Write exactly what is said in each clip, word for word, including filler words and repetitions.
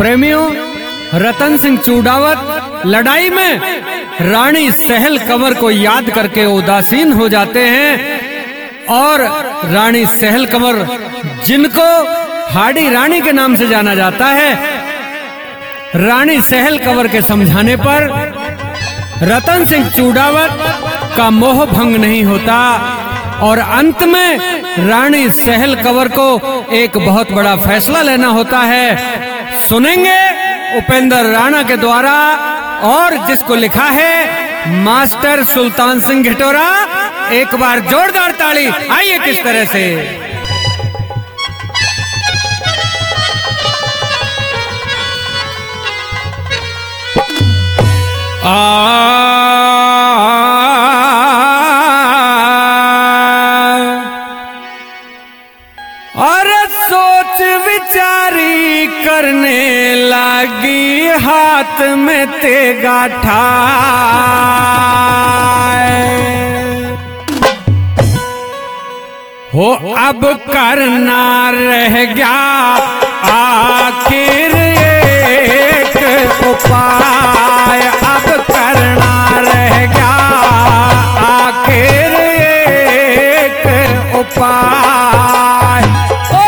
प्रेमियों, रतन सिंह चूडावत लड़ाई में रानी सहल कंवर को याद करके उदासीन हो जाते हैं और रानी सहल कंवर, जिनको हाड़ी रानी के नाम से जाना जाता है, रानी सहल कंवर के समझाने पर रतन सिंह चूडावत का मोह भंग नहीं होता और अंत में रानी सहल कंवर को एक बहुत बड़ा फैसला लेना होता है। सुनेंगे उपेंद्र राणा के द्वारा, और जिसको लिखा है मास्टर सुल्तान सिंह घिटोरा। एक बार जोरदार ताली। आइए किस तरह से। आ और सोच विचारी करने लगी, हाथ में तेगा ठाए हो, अब करना रह गया आखिर एक उपाय, अब करना रह गया आखिर एक उपाय। ओ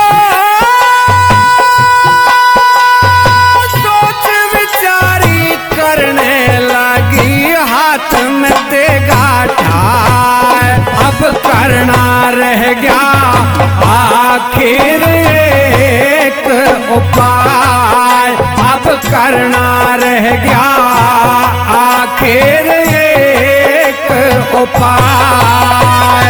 सोच विचारी करने लगी, हाथ में तेगा ठाए, अब करना रह गया आखिर एक उपाय, अब करना रह गया आखिर एक उपाय।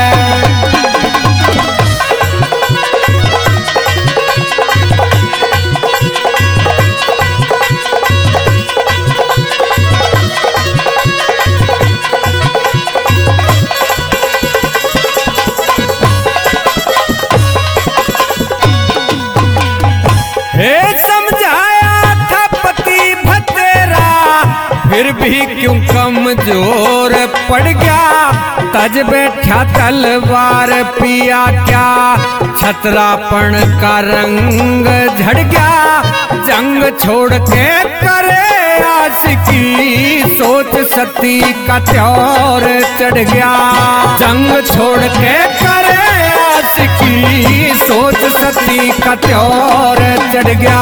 समझाया था पति भतेरा, फिर भी क्यों कमजोर पड़ गया, तज बैठा तलवार पिया क्या, छतरापन का रंग झड़ गया, जंग छोड़ के करे आशिकी, सोच सती का त्योर चढ़ गया, जंग छोड़ के करे आशिकी, सोच सती का त्योर चढ़ गया।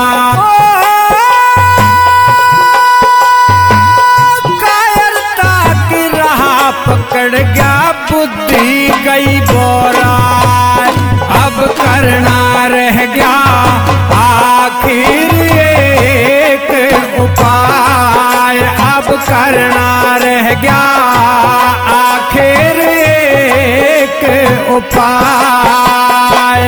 कायरता की राह पकड़ गया, बुद्धि गई बोरा, अब करना रह गया आखिर एक उपाय, अब करना रह गया आखिर एक उपाय।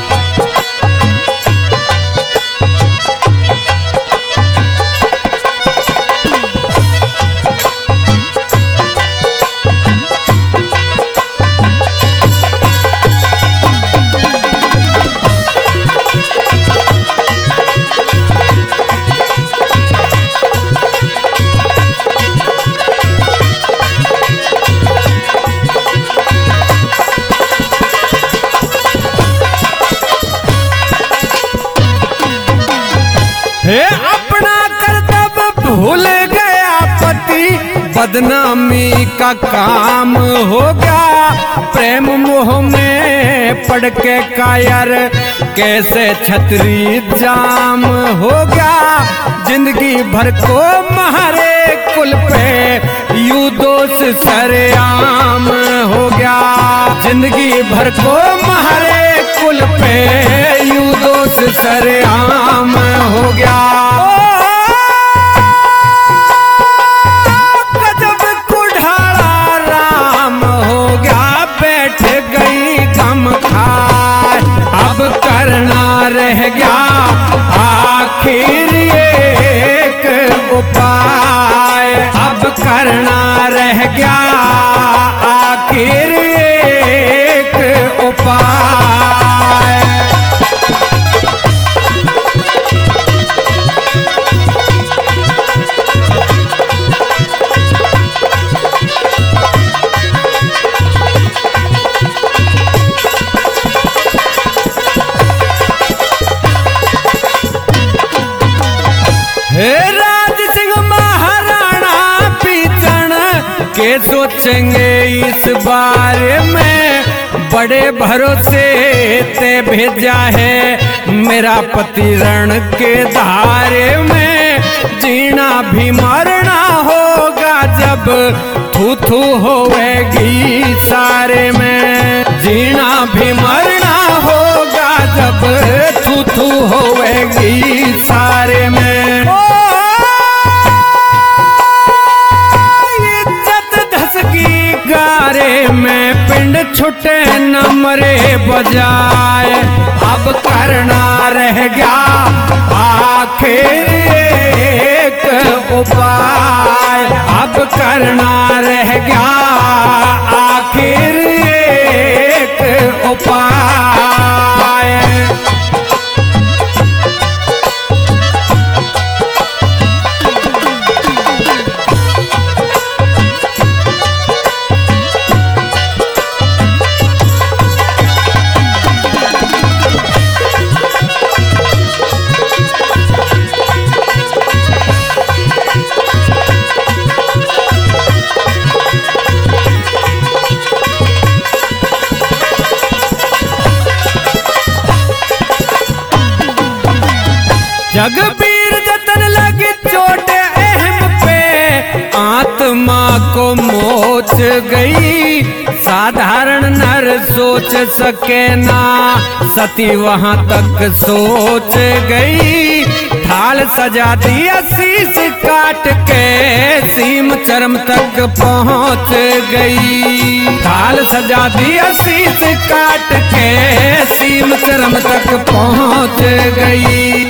हे अपना कर्तव्य भूल गया पति, बदनामी का काम हो गया, प्रेम मोह में पड़ के कायर, कैसे छतरी जाम हो गया, जिंदगी भर को मारे कुल पे यूं दोष सरेआम हो गया, जिंदगी भर को मारे कुल पे यूं दोष सरेआम हो गया। गजब कुढ़ाड़ा राम हो गया, बैठ गई गम खाए, अब करना रह गया आखिर एक उपाय, अब करना रह गया आखिर एक उपाय। सोचेंगे इस बारे में, बड़े भरोसे ते भेजा है मेरा पति रण के धारे में। जीना भी मरना होगा जब थू थू होवेगी सारे में, जीना भी मरना होगा जब थू थू होवेगी सारे में। गारे में पिंड छुटे न मरे बजाए, अब करना रह गया आखिर एक उपाय, अब करना रह गया आखिर एक उपाय। जगबीर जतन लगी चोट अहम पे, आत्मा को मोच गई साधारण नर सोच सके ना, सती वहां तक सोच गई। थाल सजा दिया शीश काट के सीम चरम तक पहुंच गई, थाल सजा दिया शीश काट के सीम चरम तक पहुंच गई।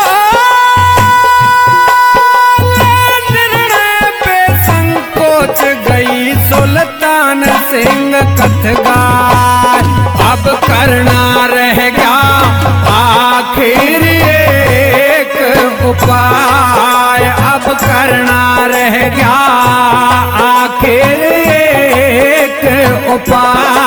गई सुल्तान सिंह कथगार, अब करना रह गया आखिर एक उपाय, अब करना रह गया आखिर एक उपाय।